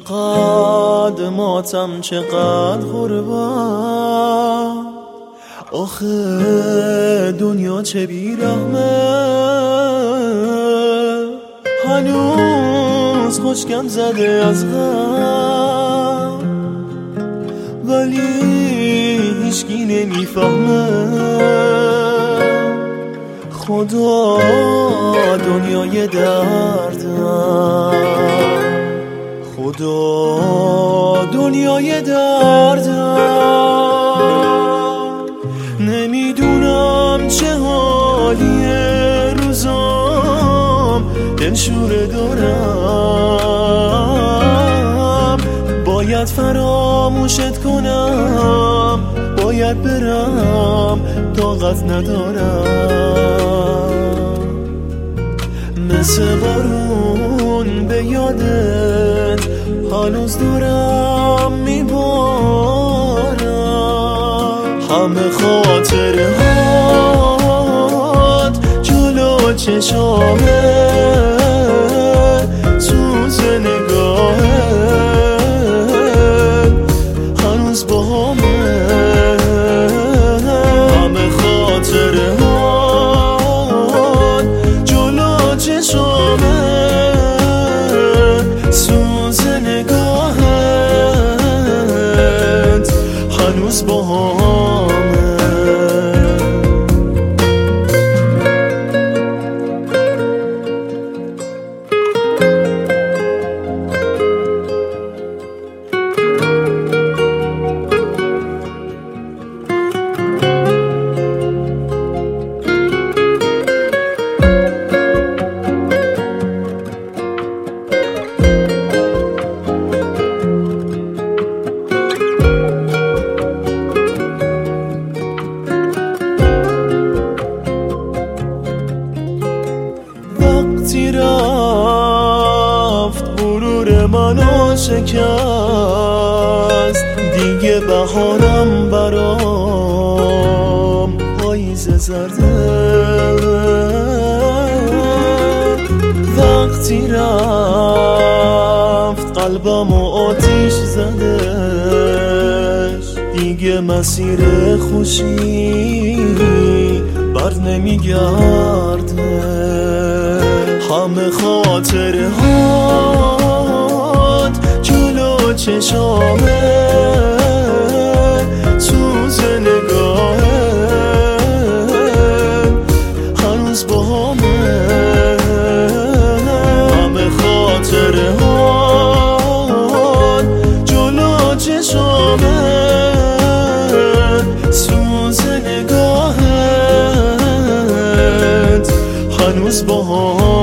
چقدر ماتم چقدر غربت، آخه دنیا چه بیرحمه، هنوز خشکم زده از غم، ولی هیچکی نمیفهمه. خدا دنیای دردم، خدا دنیای دردم، نمیدونم چه حالیه روزام، دلشوره دارم، باید فراموشت کنم، باید برم، طاقت ندارم. مثل بارون به یادت هنوز دورم میبارم، همه خاطره هات جلو چشامه، سوز نگاهه هنوز با همه، همه خاطره هات جلو چشامه، سوز نگاهت هنوز با همه. وقتی رفت غرور منو شکست، دیگه بهارم برام پاییز زرده. وقتی رفت قلبم و آتیش زدش، دیگه مسیر خوشی بر نمیگرده، همه خاطره هات جلو چشامه، سوز نگاهه هنوز با همه، همه خاطره هات جلو چشامه، سوز نگاهت هنوز با همه.